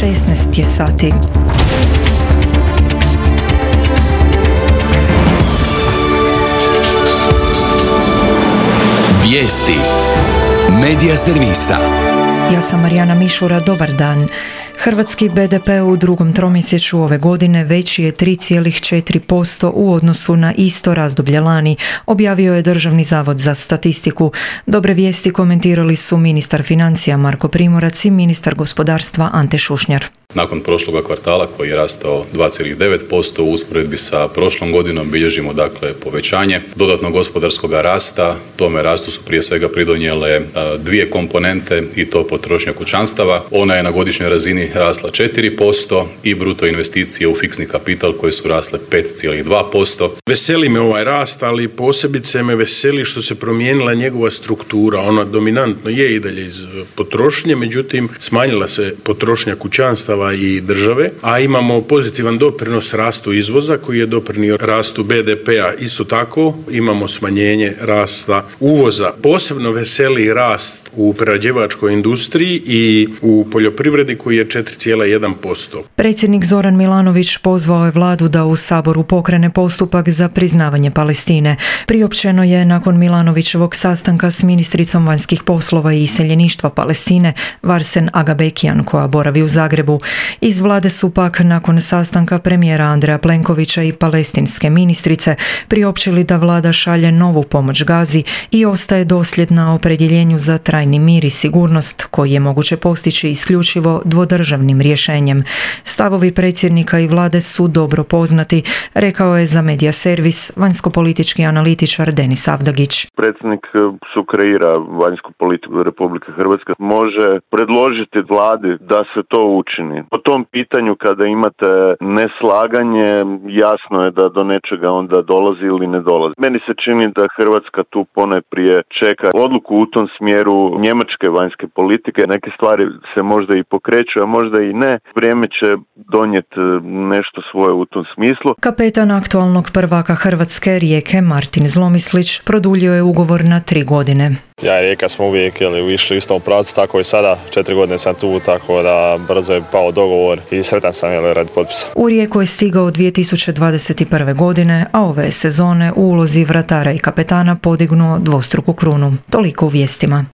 16 je sati. Vijesti Medija servisa. Ja sam Marijana Mišura, dobar dan. Hrvatski BDP u drugom tromjesečju ove godine veći je 3,4% u odnosu na isto razdoblje lani, objavio je Državni zavod za statistiku. Dobre vijesti komentirali su ministar financija Marko Primorac i ministar gospodarstva Ante Šušnjar. Nakon prošloga kvartala koji je rastao 2,9% u usporedbi sa prošlom godinom bilježimo dakle povećanje dodatnog gospodarskog rasta. Tome rastu su prije svega pridonijele dvije komponente i to potrošnja kućanstava. Ona je na godišnjoj razini rasla 4% i bruto investicije u fiksni kapital koje su rasle 5,2%. Veseli me ovaj rast, ali posebice me veseli što se promijenila njegova struktura. Ona dominantno je i dalje iz potrošnje, međutim smanjila se potrošnja kućanstava i države, a imamo pozitivan doprinos rastu izvoza koji je doprinio rastu BDP-a. Isto tako imamo smanjenje rasta uvoza. Posebno veseli rast u prerađivačkoj industriji i u poljoprivredi koji je 4,1%. Predsjednik Zoran Milanović pozvao je vladu da u Saboru pokrene postupak za priznavanje Palestine. Priopćeno je nakon Milanovićevog sastanka s ministricom vanjskih poslova i iseljeništva Palestine Varsen Agabekian koja boravi u Zagrebu. Iz vlade su pak nakon sastanka premijera Andreja Plenkovića i palestinske ministrice priopćili da vlada šalje novu pomoć Gazi i ostaje dosljedna opredjeljenju za trajni mir i sigurnost koji je moguće postići isključivo dvodržavnim rješenjem. Stavovi predsjednika i vlade su dobro poznati, rekao je za Medija servis vanjskopolitički analitičar Denis Avdagić. Predsjednik sukreira vanjsku politiku Republike Hrvatske, može predložiti vladi da se to učini. Po tom pitanju kada imate neslaganje, jasno je da do nečega onda dolazi ili ne dolazi. Meni se čini da Hrvatska tu ponajprije čeka odluku u tom smjeru njemačke vanjske politike. Neke stvari se možda i pokreću, a možda i ne. Vrijeme će donijeti nešto svoje u tom smislu. Kapetan aktualnog prvaka Hrvatske Rijeke Martin Zlomislić produljio je ugovor na 3 godine. Ja i Rijeka smo uvijek išli u istom pravcu, tako i sada. 4 godine sam tu, tako da brzo je pao dogovor i sretan sam radi potpisa. U Rijeku je stigao 2021. godine, a ove sezone u ulozi vratara i kapetana podignuo dvostruku krunu. Toliko u vijestima.